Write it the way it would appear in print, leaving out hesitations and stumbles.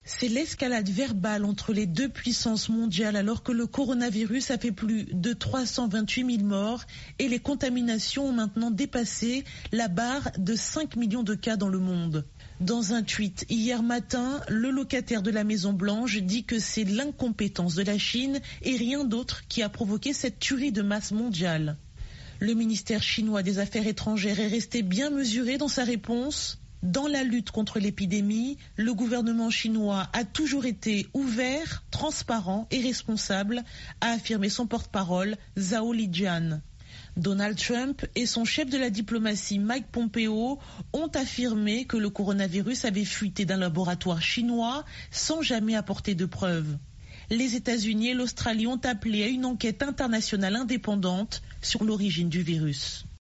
C'est l'escalade verbale entre les deux puissances mondiales alors que le coronavirus a fait plus de 328 000 morts et les contaminations ont maintenant dépassé la barre de 5 millions de cas dans le monde. Dans un tweet hier matin, le locataire de la Maison Blanche dit que c'est l'incompétence de la Chine et rien d'autre qui a provoqué cette tuerie de masse mondiale. Le ministère chinois des Affaires étrangères est resté bien mesuré dans sa réponse. Dans la lutte contre l'épidémie, le gouvernement chinois a toujours été ouvert, transparent et responsable, a affirmé son porte-parole Zhao Lijian. Donald Trump et son chef de la diplomatie Mike Pompeo ont affirmé que le coronavirus avait fuité d'un laboratoire chinois sans jamais apporter de preuves. Les États-Unis et l'Australie ont appelé à une enquête internationale indépendante sur l'origine du virus.